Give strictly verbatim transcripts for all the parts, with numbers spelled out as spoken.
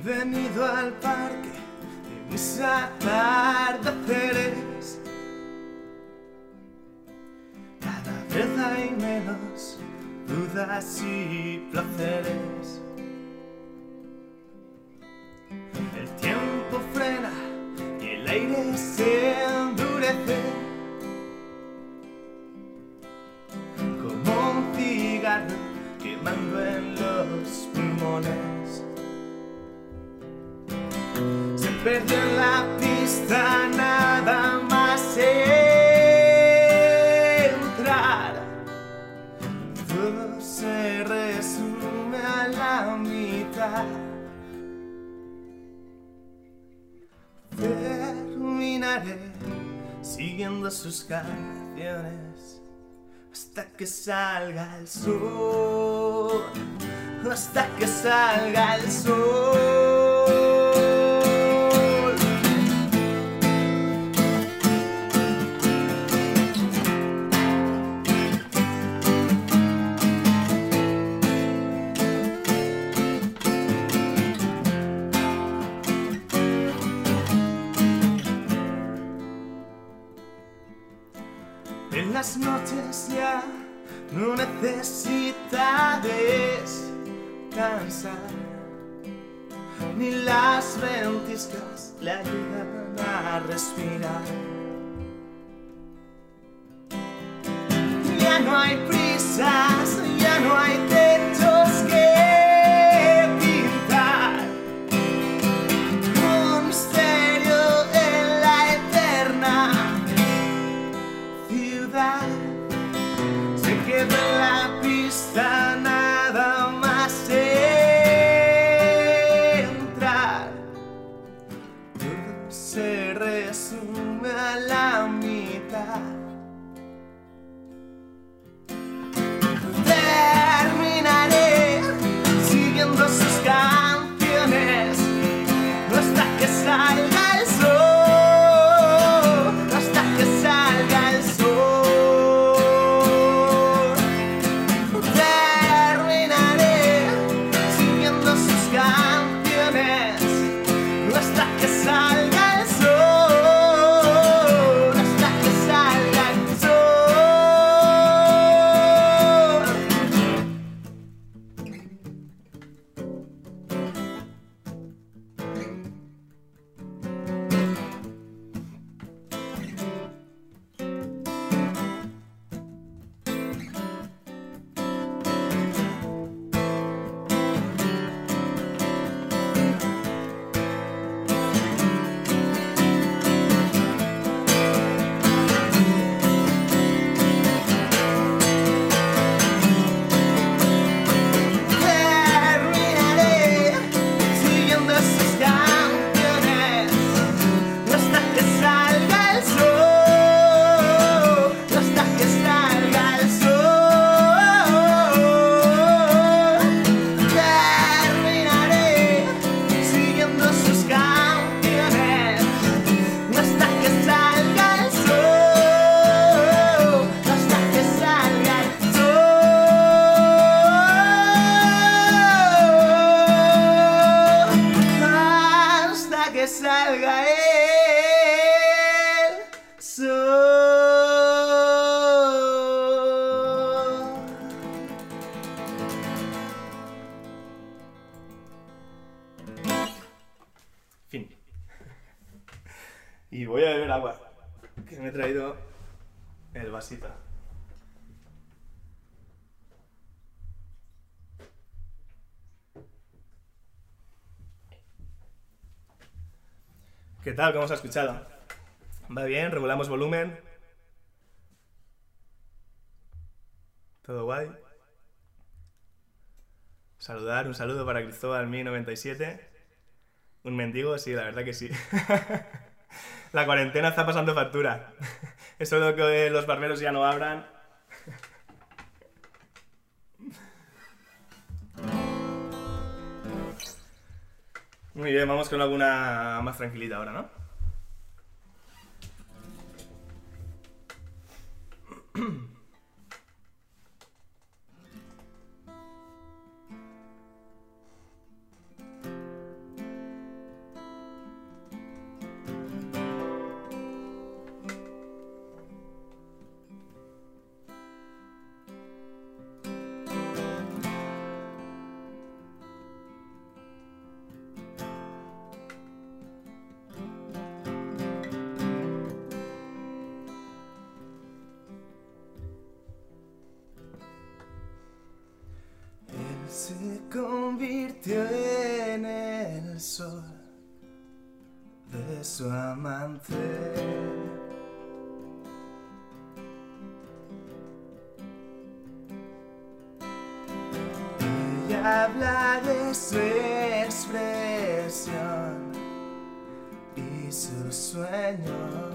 Bienvenido al parque de mis atardeceres. Cada vez hay menos dudas y placeres. El tiempo frena y el aire se endurece, como un cigarro quemando en los pulmones. Se perdió en la pista nada más entrar. Todo se resume a la mitad. Terminaré siguiendo sus canciones hasta que salga el sol, hasta que salga el sol. En las noches ya no necesita descansar, ni las ventiscas le ayudan a respirar. Ya no hay prisas, ya no hay techos que pintar. Un misterio en la eterna ciudad. Se queda en la pista nada más entrar. Todo se resume a la mitad. Terminaré siguiendo sus canciones hasta que salga el sol, hasta que salga el sol. Terminaré siguiendo sus canciones hasta que salga el sol, hasta que salga el sol. Terminaré siguiendo sus canciones hasta que salga el sol, hasta que salga el sol. Terminaré siguiendo sus canciones hasta que salga el sol, hasta que salga el sol, hasta que salga el sol. Fin. Y voy a beber agua, que me he traído el vasito. ¿Qué tal? ¿Cómo os ha escuchado? ¿Va bien? ¿Regulamos volumen? ¿Todo guay? Saludar, un saludo para Cristóbal Mi noventa y siete. ¿Un mendigo? Sí, la verdad que sí. La cuarentena está pasando factura. Eso de que los barberos ya no abran. Muy bien, vamos con alguna más tranquilita ahora, ¿no? se convirtió en el sol de su amante. Ella habla de su expresión y sus sueños.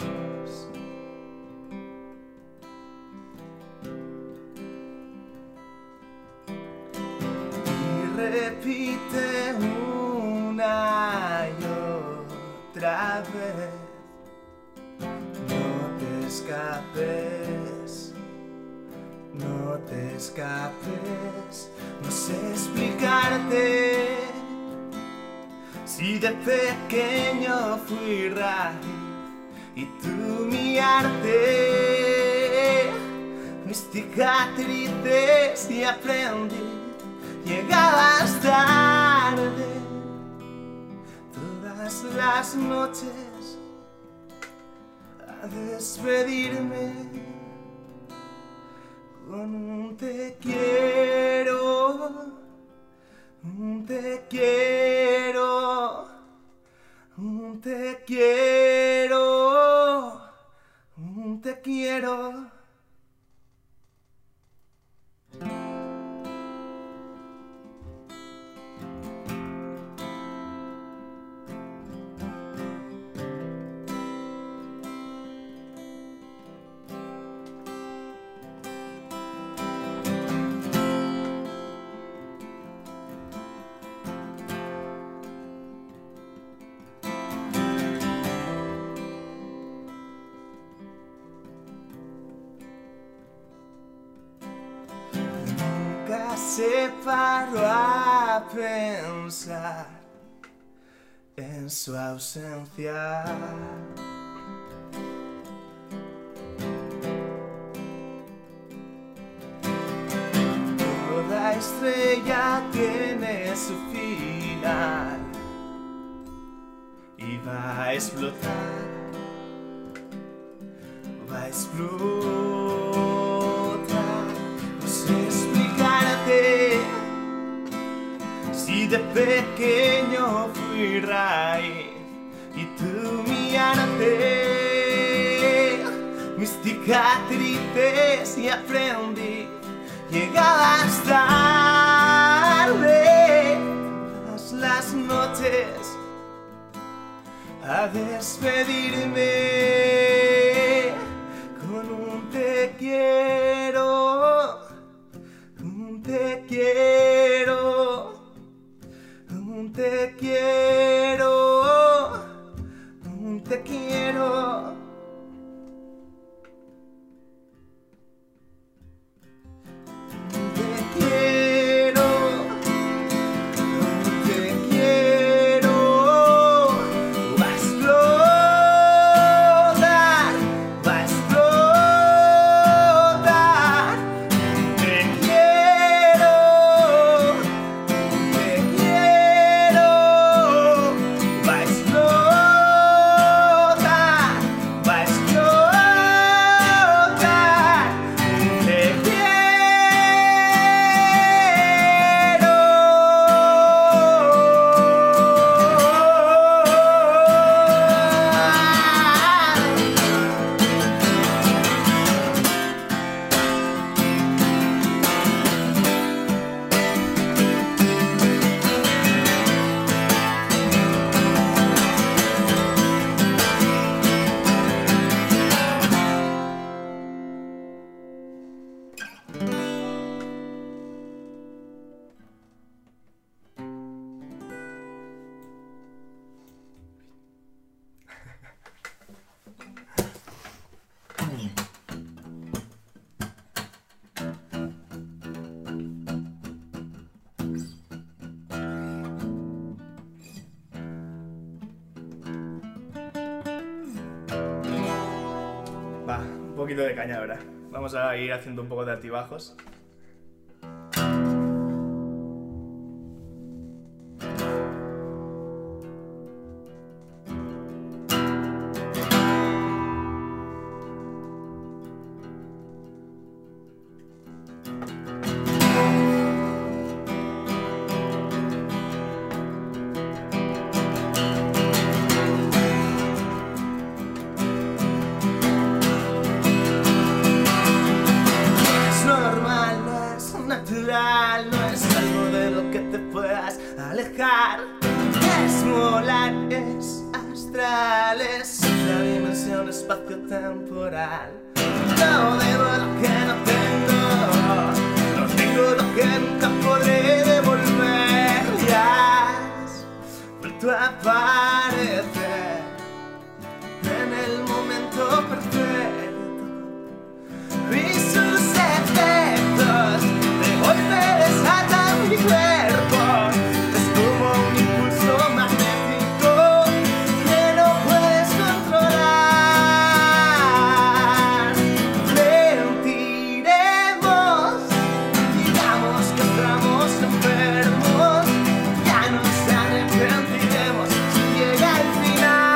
Repite una y otra vez, no te escapes, no te escapes, no sé explicarte si de pequeño fui raíz y tú mi arte, mis cicatrices y aprendí. Llegabas tarde todas las noches a despedirme con un te quiero, un te quiero, un te quiero, un te quiero. Se paró a pensar en su ausencia. Toda estrella tiene su final y va a explotar, va a explotar. No sé explicarte si de pequeño fui raíz y tú mi arte, mis cicatrices y aprendí. Llegabas tarde todas las noches a despedirme con un te quiero, un te quiero, un te quiero, un te quiero. Va, un poquito de caña ahora. Vamos a ir haciendo un poco de altibajos. final no es algo de lo que te puedas alejar. Es molares astrales, otra dimensión espacio-temporal. No debo lo que no tengo, no tengo lo que nunca podré devolver. Ya has vuelto a aparecer en el momento perfecto y sus efectos de golpe desatan mi cuerpo. Es como un impulso magnético que no puedes controlar. Mentiremos, digamos que estamos enfermos, ya nos arrepentiremos si llega el final.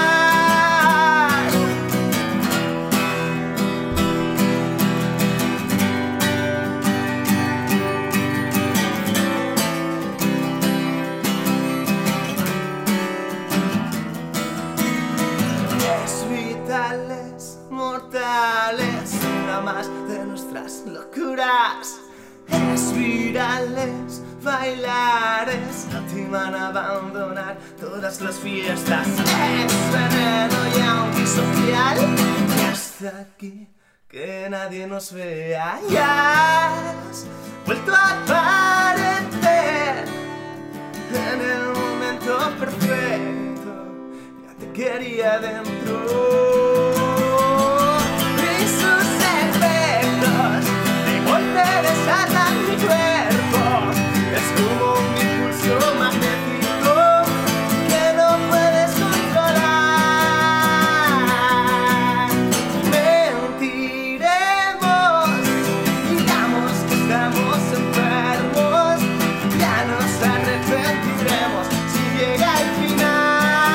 Es vitales, mortales, una más de nuestras locuras. Espirales, bailares, no te van a abandonar todas las fiestas. Es veneno y antisocial, y hasta aquí que nadie nos vea. Ya has vuelto a aparecer en el momento perfecto, ya te quería dentro. Y sus efectos de golpe desatan mi cuerpo. Es como un impulso magnético que no puedes controlar. Mentiremos, digamos que estamos enfermos, ya nos arrepentiremos si llega el final.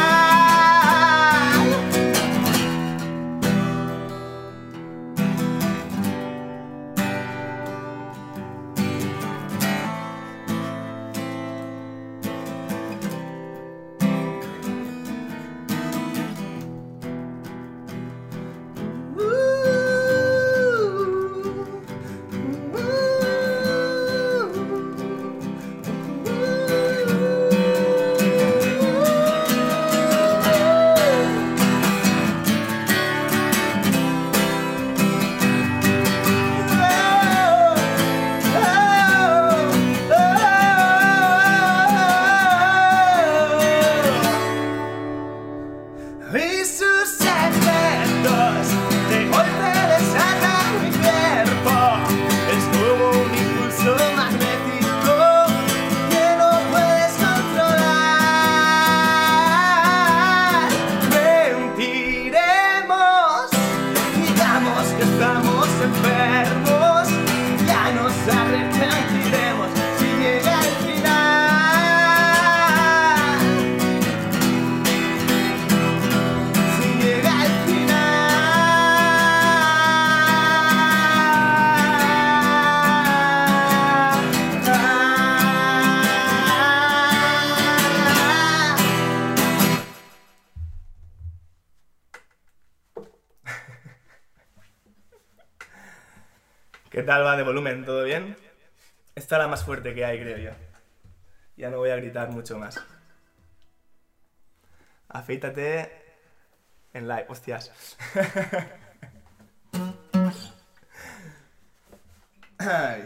Y sus efectos de golpe desatan mi cuerpo. Es como un impulso magnético que no puedes controlar. Mentiremos, digamos que estamos enfermos, ya nos arrepentiremos si llega el final. Si llega el final. ¿Qué tal va de volumen? ¿Todo bien? Esta es la más fuerte que hay, creo yo. Ya no voy a gritar mucho más. Afeítate en live. Hostias. Ay.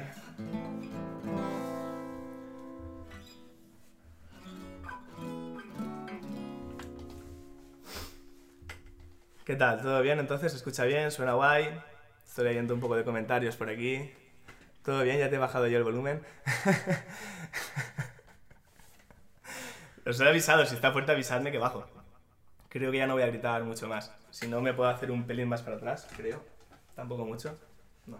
¿Qué tal? ¿Todo bien? Entonces, ¿se escucha bien? ¿Suena guay? Estoy leyendo un poco de comentarios por aquí. ¿Todo bien? ¿Ya te he bajado yo el volumen? Os he avisado, si está fuerte avisadme que bajo. Creo que ya no voy a gritar mucho más. Si no, me puedo hacer un pelín más para atrás, creo. Tampoco mucho. No.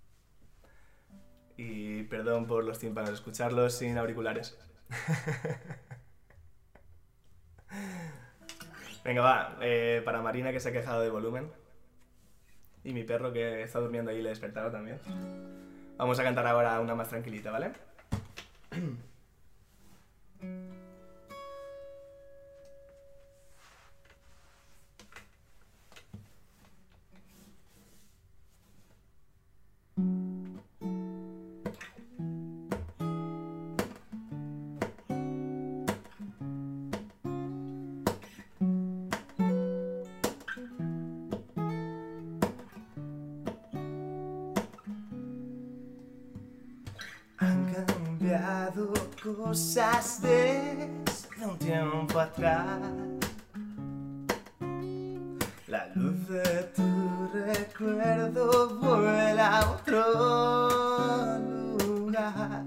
Y perdón por los tímpanos, escucharlos sin auriculares. Venga, va. Eh, para Marina, que se ha quejado de volumen. Y mi perro, que está durmiendo ahí y le he despertado también. Vamos a cantar ahora una más tranquilita, ¿vale? Han cambiado cosas desde un tiempo atrás. La luz de tu recuerdo vuela a otro lugar.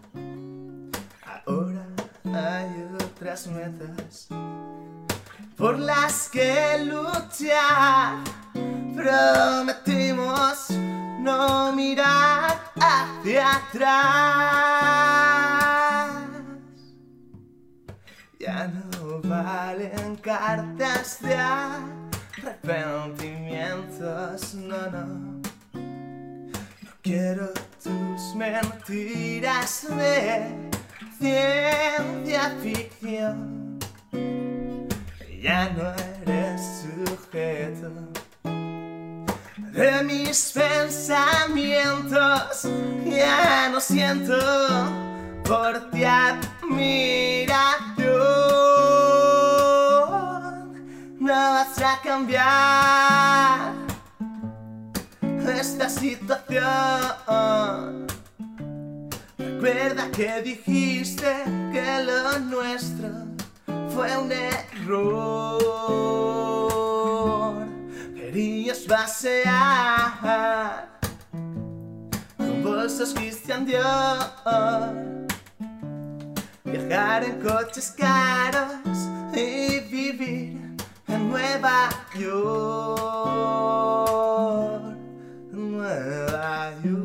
Ahora hay otras metas por las que luchar. Prometimos no mirar hacia atrás. Ya no valen cartas de arrepentimientos, no, no. No quiero tus mentiras de ciencia ficción. Ya no eres sujeto de mis pensamientos. Ya no siento por ti admiración. No vas a cambiar esta situación. Recuerda que dijiste que lo nuestro fue un error. Querías pasear con bolsos Christian Dior, viajar en coches caros y vivir en Nueva York, Nueva York.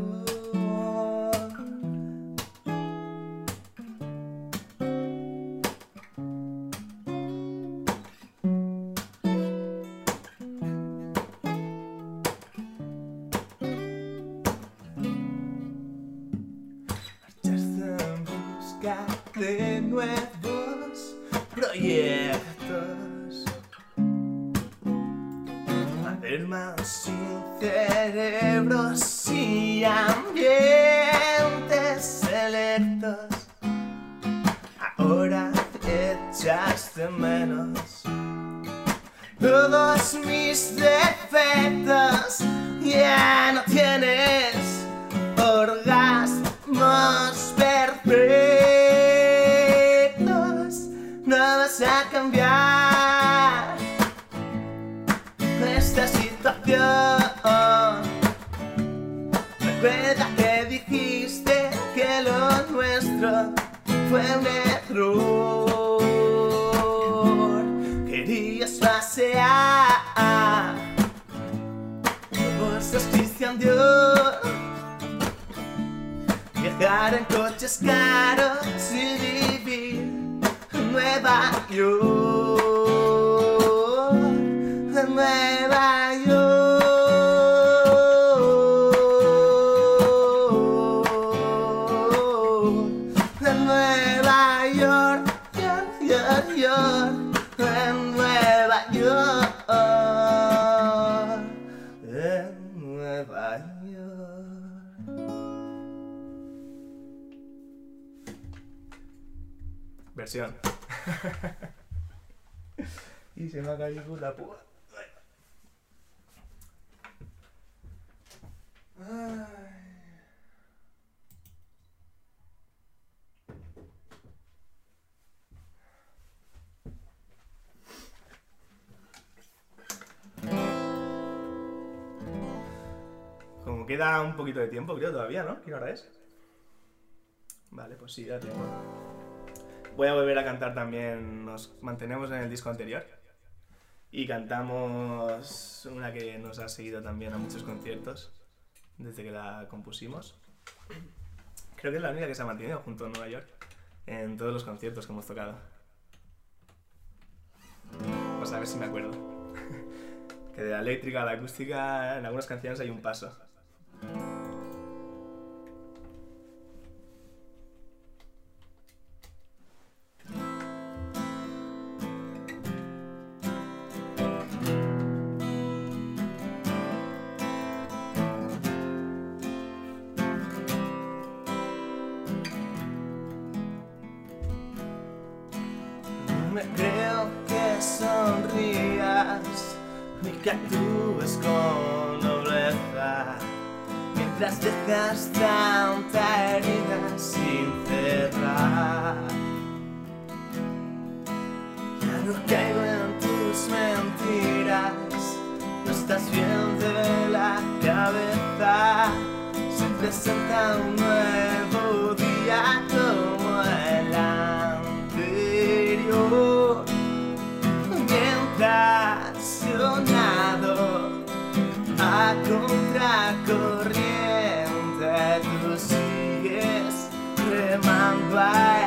De nuevos proyectos, almas sin cerebros y ambientes selectos. Ahora echas de menos todos mis defectos. Ya no tienes orgasmos perfectos. No vas a cambiar esta situación. Recuerda que dijiste que lo nuestro fue un error. Querías pasear por bolsas Christian Dior, viajar en coches caros y vivir en Nueva York, en Nueva York, en Nueva York, York, York, York, en Nueva York, en Nueva York. Versión. Y se me ha caído la púa. Ay. Como queda un poquito de tiempo, creo todavía, ¿no? ¿Qué hora es? Vale, pues sí, da tiempo. Voy a volver a cantar también, nos mantenemos en el disco anterior y cantamos una que nos ha seguido también a muchos conciertos desde que la compusimos. Creo que es la única que se ha mantenido junto a Nueva York en todos los conciertos que hemos tocado. Pues a ver si me acuerdo. Que de la eléctrica a la acústica en algunas canciones hay un paso. Me creo que sonrías ni que actúes con nobleza, que mientras dejas tanta herida sin cerrar. Ya no caigo en tus mentiras, no estás bien de la cabeza. Se presenta un nuevo día como el anterior, mientras yo nado a contracorriente, tú sigues remando a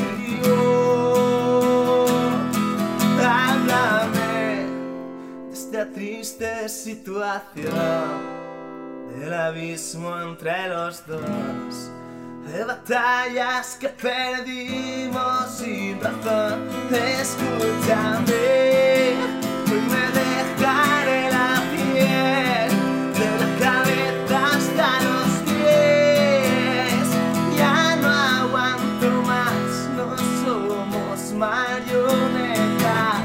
estribo. Háblame de esta triste situación, del abismo entre los dos, de batallas que perdimos sin razón. Escúchame, hoy me dejaré la piel, de la cabeza hasta los pies. Ya no aguanto más, no somos marionetas.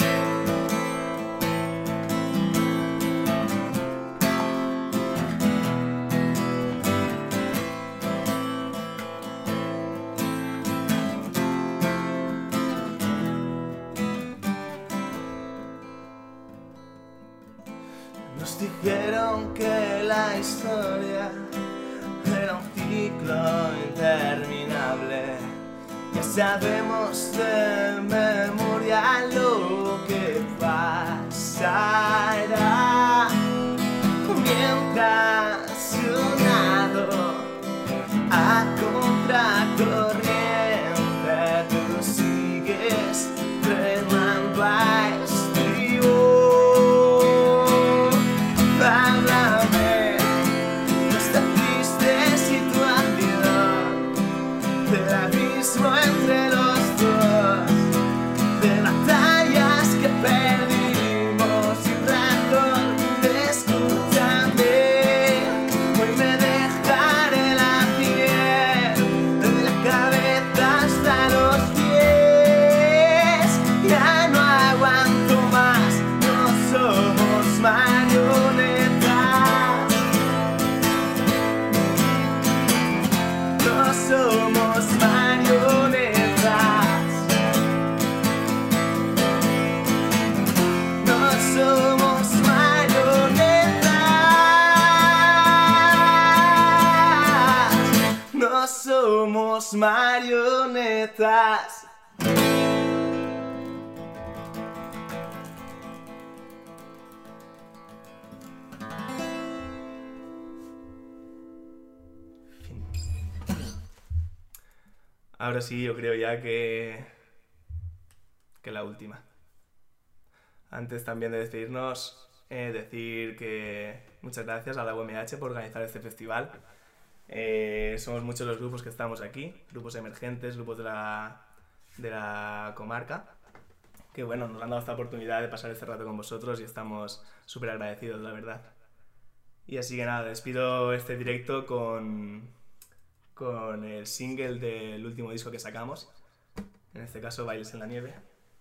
Nos dijeron que la historia era un ciclo interminable. Ya sabemos de memoria lo que pasará. Mientras yo nado a contracorriente, tú sigues remando a estribo. Háblame de esta triste situación, del abismo entre los dos, de batallas que perdimos sin razón. Escúchame, hoy me dejaré la piel, de la cabeza hasta los pies. Ya no aguanto más, no somos marionetas. No somos marionetas. No somos marionetas. No somos marionetas. Ahora sí, yo creo ya que, que la última. Antes también de despedirnos, eh, decir que muchas gracias a la U M H por organizar este festival. Eh, somos muchos los grupos que estamos aquí, grupos emergentes, grupos de la, de la comarca, que bueno, nos han dado esta oportunidad de pasar este rato con vosotros y estamos súper agradecidos, la verdad. Y así que nada, despido este directo con... con el single del último disco que sacamos, en este caso Bailes en la Nieve.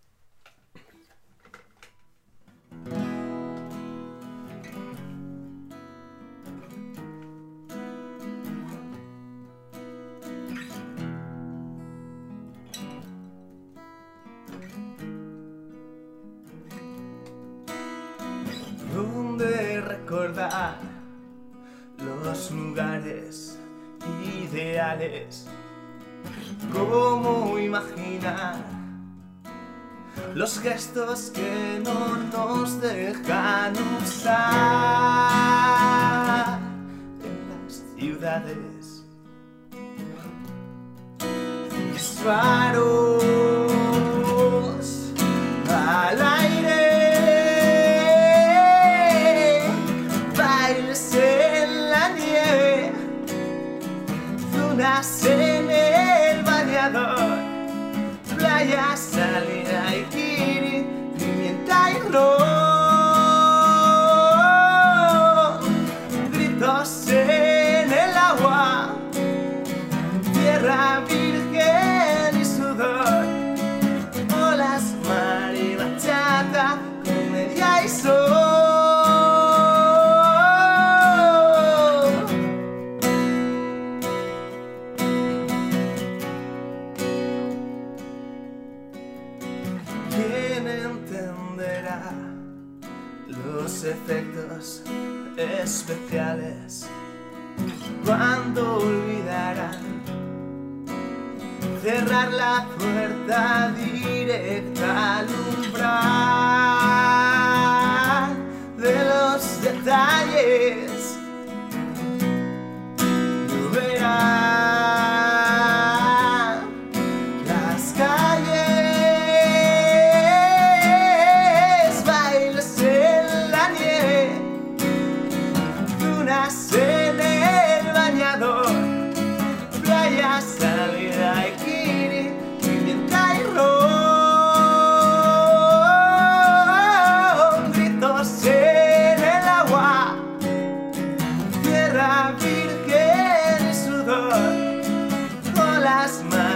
Donde recordar los lugares ideales, cómo imaginar los gestos que no nos dejan usar en las ciudades. Disparos al aire, bailes en la nieve, lunas en el bañador, playa, salida y kiri, pimienta y ron, gritos en el agua, tierra virgen y sudor. olvidará los efectos especiales. Cuando olvidarán cerrar la puerta directa al umbral de los detalles, no verán las calles, bailes en la nieve, dunas en el bañador, playa, salida y kiri, pimienta y ron, gritos en el agua, tierra virgen y sudor, olas más.